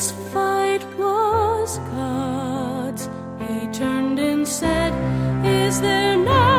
this fight was God's. He turned and said, "Is there not